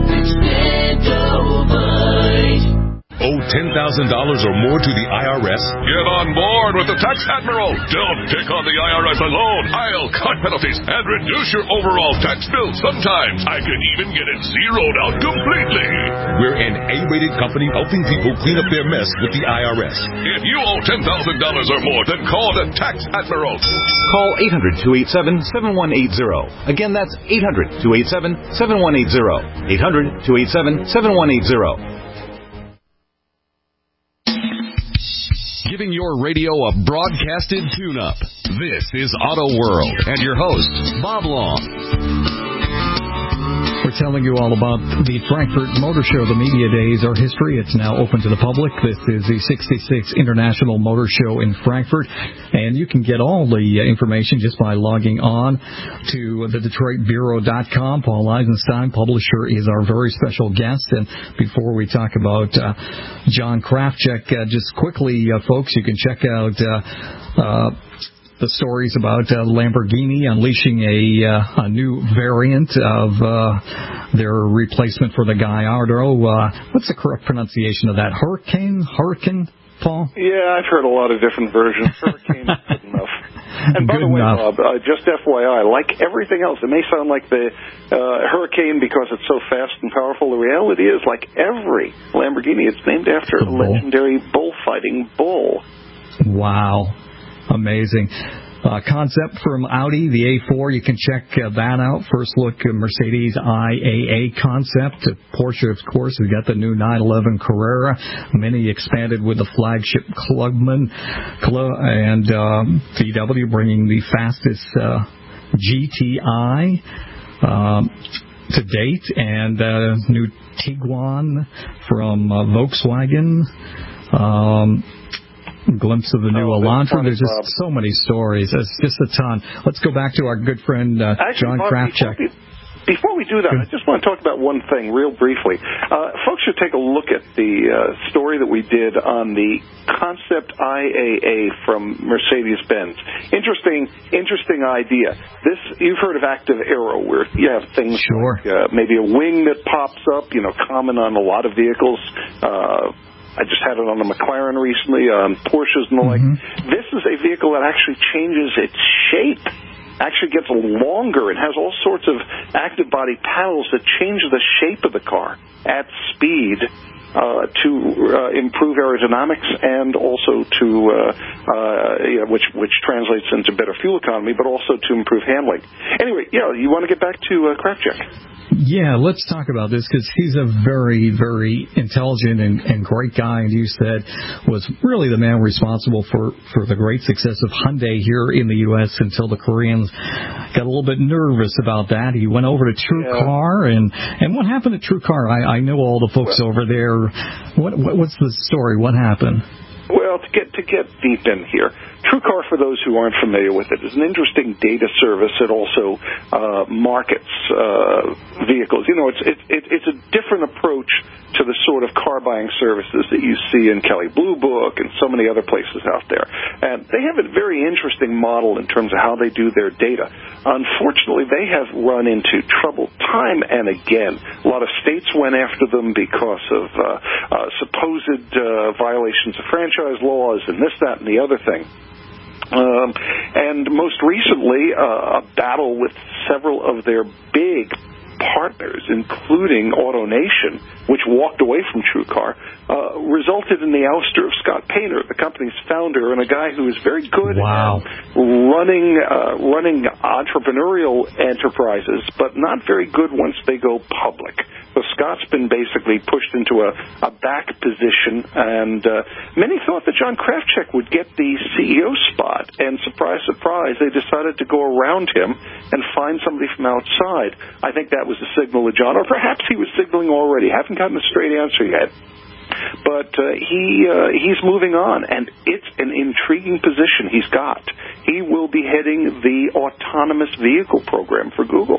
Expandovite. Owe ten thousand dollars or more to the I R S? Get on board with the Tax Admiral. Don't take on the I R S alone. I'll cut penalties and reduce your overall tax bill. Sometimes I can even get it zeroed out completely. We're an A-rated company helping people clean up their mess with the I R S. If you owe ten thousand dollars or more, then call the Tax Admiral. Call eight hundred, two eight seven, seven one eight zero. Again, that's eight hundred, two eight seven, seven one eight zero. eight hundred, two eight seven, seven one eight zero. Giving your radio a broadcasted tune-up. This is Auto World and your host, Bob Long. We're telling you all about the Frankfurt Motor Show. The media days are history. It's now open to the public. This is the sixty-sixth International Motor Show in Frankfurt, and you can get all the information just by logging on to the Detroit Bureau dot com. Paul Eisenstein, publisher, is our very special guest. And before we talk about uh, John Krafchick, uh, just quickly, uh, folks, you can check out Uh, uh, the stories about uh, Lamborghini unleashing a, uh, a new variant of uh, their replacement for the Gallardo. Uh, what's the correct pronunciation of that? Hurricane? Hurricane, Paul? Yeah, I've heard a lot of different versions. Hurricane is good enough. And by good the way, enough. Bob, uh, just F Y I, like everything else, it may sound like the uh, Hurricane because it's so fast and powerful. The reality is, like every Lamborghini, it's named after a legendary bullfighting bull. Wow. Amazing. Uh, concept from Audi, the A four, you can check uh, that out. First look at Mercedes I A A concept. Porsche, of course, has got the new nine eleven Carrera. Mini expanded with the flagship Clubman. Cl- and um, V W bringing the fastest uh, G T I um, to date. And uh, new Tiguan from uh, Volkswagen. Um glimpse of the new oh, Elantra. There's just so many stories. It's just a ton. Let's go back to our good friend uh, Actually, John Bob, Krafchick. Before, before we do that, I just want to talk about one thing real briefly. Uh, folks should take a look at the uh, story that we did on the Concept I A A from Mercedes-Benz. Interesting, interesting idea. This you've heard of active aero, where you have things sure. like uh, maybe a wing that pops up. You know, common on a lot of vehicles. Uh, I just had it on the McLaren recently, on Porsches and the mm-hmm. like. This is a vehicle that actually changes its shape, actually gets longer. It has all sorts of active body panels that change the shape of the car at speed uh, to uh, improve aerodynamics and also to, uh, uh, you know, which which translates into better fuel economy, but also to improve handling. Anyway, yeah, you want to get back to uh, Krafchick? Yeah, let's talk about this because he's a very, very intelligent and, and great guy, and you said was really the man responsible for, for the great success of Hyundai here in the U S until the Koreans got a little bit nervous about that. He went over to True yeah. Car, and, and what happened at True Car? I, I know all the folks well, over there. What, what what's the story? What happened? Well, to get to get deep in here, TrueCar, for those who aren't familiar with it, is an interesting data service that also uh, markets uh, vehicles. You know, it's it, it, it's a different approach to the sort of car buying services that you see in Kelley Blue Book and so many other places out there. And they have a very interesting model in terms of how they do their data. Unfortunately, they have run into trouble time and again. A lot of states went after them because of uh, uh, supposed uh, violations of franchise laws and this, that, and the other thing. Um, and most recently, uh, a battle with several of their big partners, including AutoNation, which walked away from TrueCar, uh, resulted in the ouster of Scott Painter, the company's founder, and a guy who is very good wow. at running uh, running entrepreneurial enterprises, but not very good once they go public. So Scott's been basically pushed into a, a back position, and uh, many thought that John Krafcik would get the C E O spot, and surprise, surprise, they decided to go around him and find somebody from outside. I think that was a signal to John, or perhaps he was signaling already. Haven't gotten a straight answer yet. But uh, he uh, he's moving on, and it's an intriguing position he's got. He will be heading the autonomous vehicle program for Google.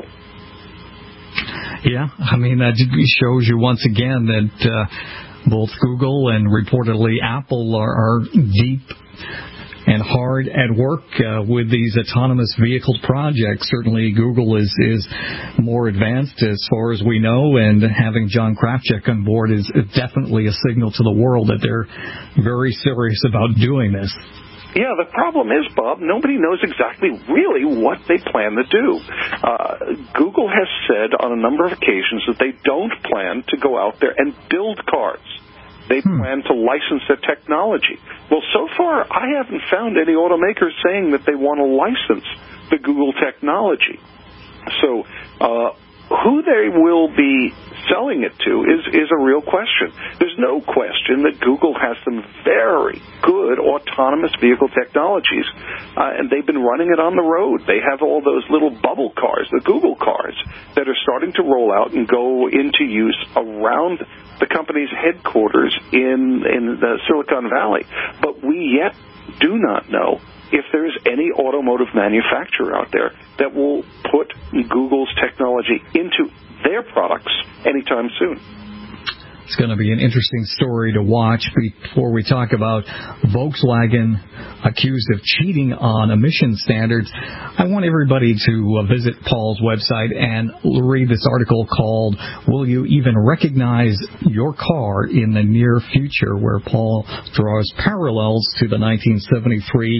Yeah, I mean, that shows you once again that uh, both Google and reportedly Apple are, are deep and hard at work uh, with these autonomous vehicle projects. Certainly Google is, is more advanced as far as we know, and having John Krafcik on board is definitely a signal to the world that they're very serious about doing this. Yeah, the problem is, Bob, nobody knows exactly really what they plan to do. Uh, Google has said on a number of occasions that they don't plan to go out there and build cars. They hmm. plan to license their technology. Well, so far, I haven't found any automakers saying that they want to license the Google technology. So uh, who they will be selling it to is, is a real question. There's no question that Google has some very good autonomous vehicle technologies, uh, and they've been running it on the road. They have all those little bubble cars, the Google cars, that are starting to roll out and go into use around the company's headquarters in, in the Silicon Valley. But we yet do not know if there's any automotive manufacturer out there that will put Google's technology into their products anytime soon. It's going to be an interesting story to watch. Before we talk about Volkswagen accused of cheating on emission standards, I want everybody to visit Paul's website and read this article called Will You Even Recognize Your Car in the Near Future?, where Paul draws parallels to the nineteen seventy-three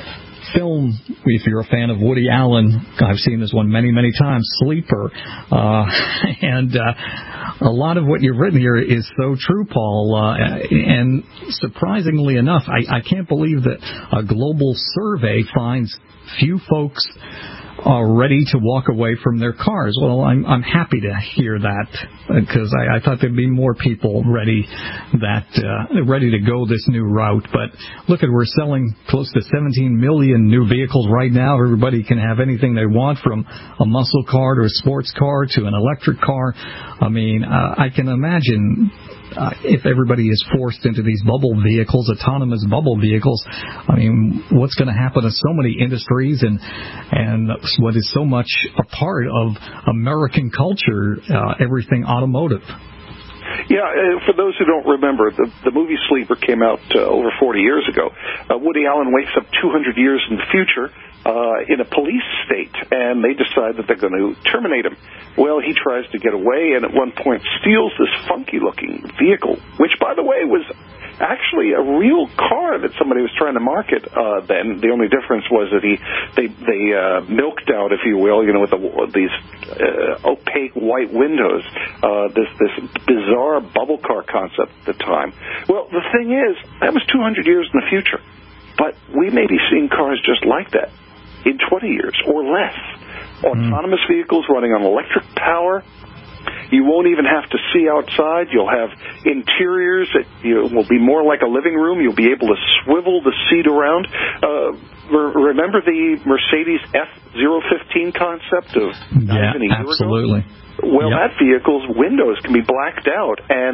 film. If you're a fan of Woody Allen, I've seen this one many, many times, Sleeper. Uh, and uh, a lot of what you've written here is so true, Paul. Uh, and surprisingly enough, I, I can't believe that a global survey finds few folks are ready to walk away from their cars. Well, I'm I'm happy to hear that, because I, I thought there'd be more people ready that uh, ready to go this new route. But look at, we're selling close to seventeen million new vehicles right now. Everybody can have anything they want, from a muscle car to a sports car to an electric car. I mean, uh, I can imagine uh, if everybody is forced into these bubble vehicles, autonomous bubble vehicles, I mean, what's going to happen to so many industries and and what is so much a part of American culture, uh, everything automotive. Yeah, uh, for those who don't remember, the, the movie Sleeper came out uh, over forty years ago. Uh, Woody Allen wakes up two hundred years in the future uh, in a police state, and they decide that they're going to terminate him. Well, he tries to get away, and at one point steals this funky-looking vehicle, which, by the way, was actually a real car that somebody was trying to market uh, then. The only difference was that he they they uh, milked out, if you will, you know, with the, these uh, opaque white windows, uh, this this bizarre bubble car concept at the time. Well, the thing is, that was two hundred years in the future, but we may be seeing cars just like that in twenty years or less. Autonomous mm. vehicles running on electric power. You won't even have to see outside. You'll have interiors that you will be more like a living room. You'll be able to swivel the seat around. Uh, re- remember the Mercedes F zero fifteen concept of yeah, even a year absolutely. ago? Well, yep. that vehicle's windows can be blacked out, and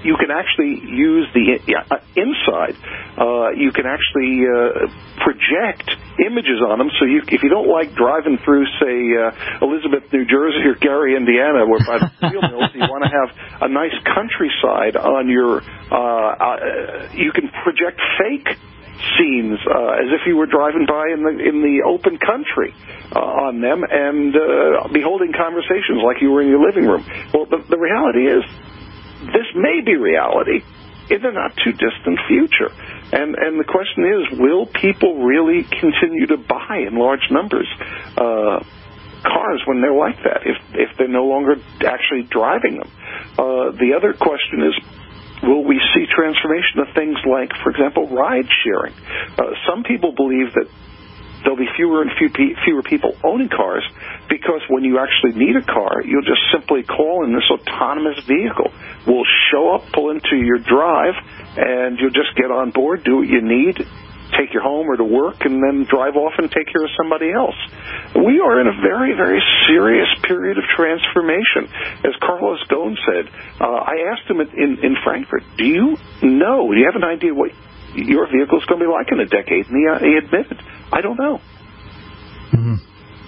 you can actually use the uh, inside. Uh, you can actually uh, project images on them. So you, if you don't like driving through, say, uh, Elizabeth, New Jersey, or Gary, Indiana, where by the steel mills, you want to have a nice countryside on your. Uh, uh, you can project fake scenes uh, as if you were driving by in the in the open country uh, on them, and uh, be holding conversations like you were in your living room. Well, the, the reality is, this may be reality in the not too distant future. And and the question is, will people really continue to buy in large numbers uh, cars when they're like that, if if they're no longer actually driving them? Uh, the other question is, will we see transformation of things like, for example, ride sharing? Uh, some people believe that there'll be fewer and few pe- fewer people owning cars, because when you actually need a car, you'll just simply call, and this autonomous vehicle will show up, pull into your drive, and you'll just get on board, do what you need, take you home or to work, and then drive off and take care of somebody else. We are in a very, very serious period of transformation. As Carlos Ghosn said, uh, I asked him in, in Frankfurt, do you know, do you have an idea what your vehicle is going to be like in a decade? And he, uh, he admitted, I don't know. Mm-hmm.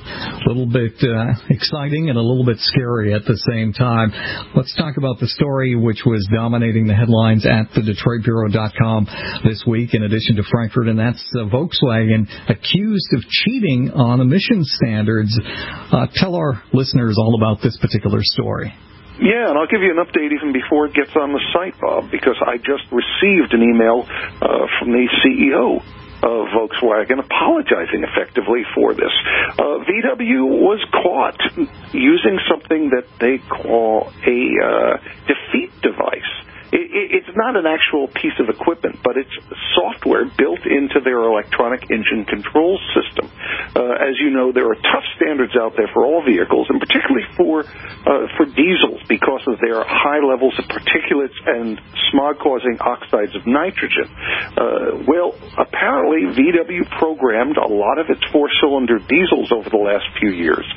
A little bit uh, exciting and a little bit scary at the same time. Let's talk about the story which was dominating the headlines at the Detroit Bureau dot com this week, in addition to Frankfurt, and that's uh, Volkswagen accused of cheating on emissions standards. Uh, tell our listeners all about this particular story. Yeah, and I'll give you an update even before it gets on the site, Bob, because I just received an email uh, from the C E O of Volkswagen apologizing effectively for this. Uh, V W was caught using something that they call a uh, defeat device. It, it, it's not an actual piece of equipment, but it's software built into their electronic engine control system. Uh, as you know, there are tough standards out there for all vehicles, and particularly for uh, for diesels, because of their high levels of particulates and smog-causing oxides of nitrogen. Uh, well, apparently V W programmed a lot of its four-cylinder diesels over the last few years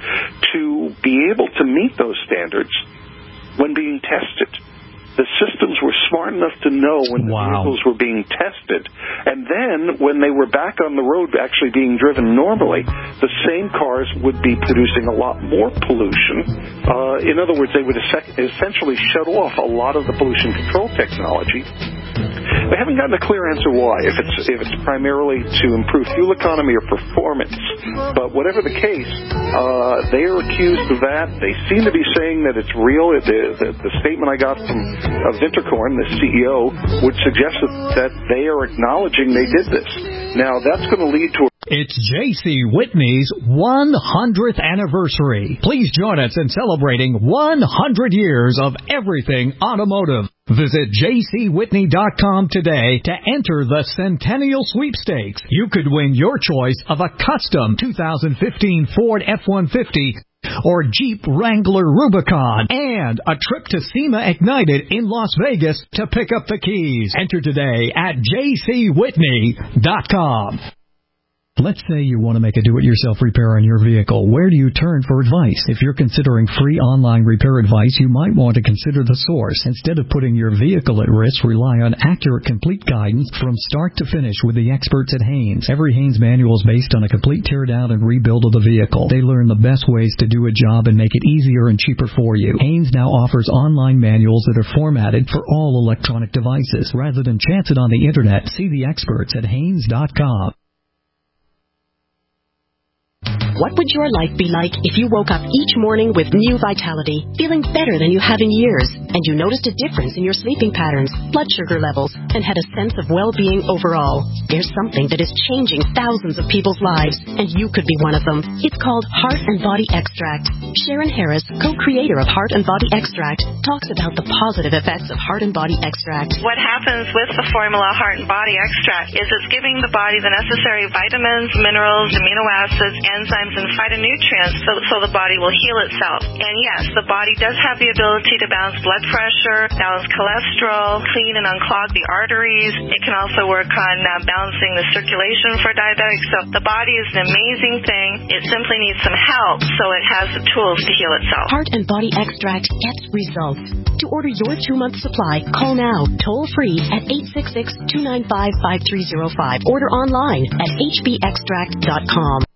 to be able to meet those standards when being tested. The systems were smart enough to know when the wow. vehicles were being tested. And then, when they were back on the road actually being driven normally, the same cars would be producing a lot more pollution. Uh, in other words, they would essentially shut off a lot of the pollution control technology. They haven't gotten a clear answer why, if it's if it's primarily to improve fuel economy or performance. But whatever the case, uh, they are accused of that. They seem to be saying that it's real. The, the, the statement I got from uh, Winterkorn, the C E O, would suggest that, that they are acknowledging they did this. Now, that's going to lead to a It's J C Whitney's one hundredth anniversary. Please join us in celebrating one hundred years of everything automotive. Visit j c whitney dot com today to enter the Centennial Sweepstakes. You could win your choice of a custom two thousand fifteen Ford F one fifty or Jeep Wrangler Rubicon, and a trip to SEMA Ignited in Las Vegas to pick up the keys. Enter today at j c whitney dot com. Let's say you want to make a do-it-yourself repair on your vehicle. Where do you turn for advice? If you're considering free online repair advice, you might want to consider the source. Instead of putting your vehicle at risk, rely on accurate, complete guidance from start to finish with the experts at Haynes. Every Haynes manual is based on a complete teardown and rebuild of the vehicle. They learn the best ways to do a job and make it easier and cheaper for you. Haynes now offers online manuals that are formatted for all electronic devices. Rather than chance it on the internet, see the experts at Haynes dot com. What would your life be like if you woke up each morning with new vitality, feeling better than you have in years, and you noticed a difference in your sleeping patterns, blood sugar levels, and had a sense of well-being overall? There's something that is changing thousands of people's lives, and you could be one of them. It's called Heart and Body Extract. Sharon Harris, co-creator of Heart and Body Extract, talks about the positive effects of Heart and Body Extract. What happens with the formula Heart and Body Extract is it's giving the body the necessary vitamins, minerals, amino acids, enzymes, enzymes and phytonutrients so, so the body will heal itself. And yes, the body does have the ability to balance blood pressure, balance cholesterol, clean and unclog the arteries. It can also work on uh, balancing the circulation for diabetics. So the body is an amazing thing. It simply needs some help so it has the tools to heal itself. Heart and Body Extract gets results. To order your two-month supply, call now, toll-free at eight six six, two nine five, five three zero five. Order online at h b extract dot com.